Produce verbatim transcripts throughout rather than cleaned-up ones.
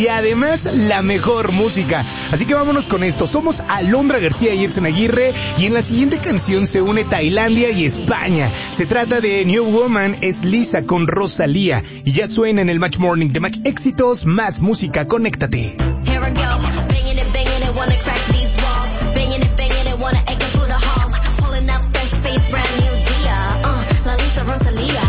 y además la mejor música. Así que vámonos con esto. Somos Alondra García y Ersen Aguirre y en la siguiente canción se une Tailandia y España. Se trata de New Woman, es Lisa con Rosalía y ya suena en el Match Morning de Match Éxitos, más música, conéctate. Here I go, banging it, banging it, wanna crack these walls, banging it, banging it, wanna echo through the halls, pulling up fresh face, brand new Dia, uh, La Lisa Rosalía.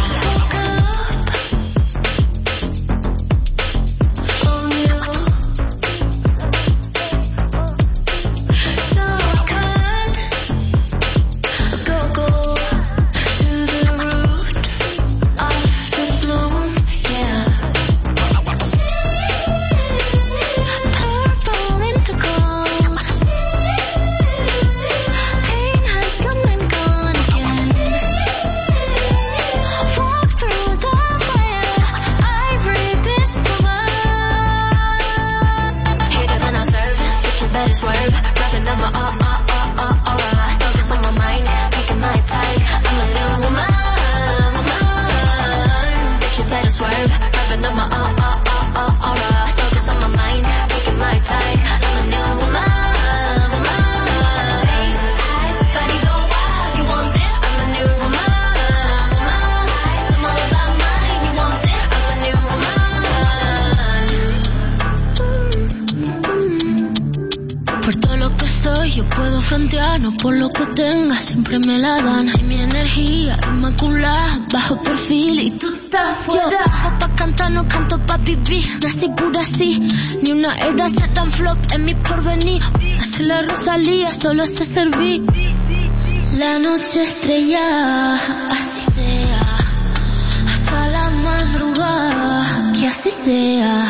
No por lo que tenga, siempre me la dan. Y mi energía inmaculada, bajo perfil y tú estás fuera. Yo vivo pa' cantar, no canto pa' vivir. Nací pura así, ni una era se tan flop en mi porvenir. Hace la Rosalía, solo sé servir. La noche estrella, así sea. Hasta la madrugada, que así sea.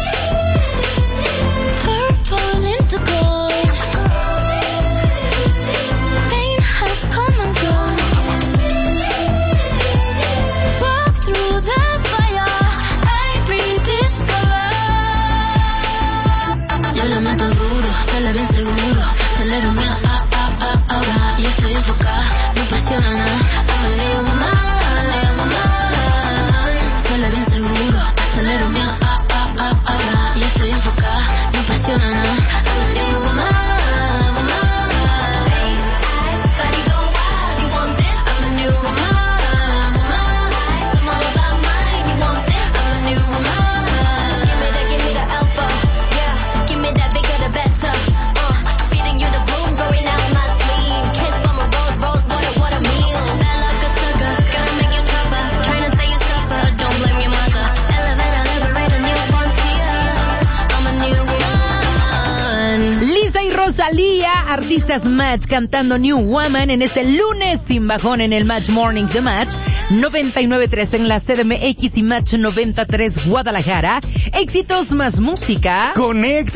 Purple into gold. Bien seguro, acelero mi ah, ah, ah, ahora. Y estoy enfocada, no apasiona nada. I'm a new woman, new woman. Sale bien seguro, acelero mi ah, ah, ah, ahora. Y estoy enfocada, no apasiona nada. I'm a new woman, woman. Face, eyes, body go wild. You want this? I'm a new woman, woman. I'm all about mine. You want this? I'm a new woman. Give me that, give me the alpha. Yeah, give me that bigger the better. Rosalía, artistas Match cantando New Woman en este lunes sin bajón en el Match Morning de Match noventa y nueve punto tres en la C D M X y Match noventa y tres Guadalajara. Éxitos más música. Conecta.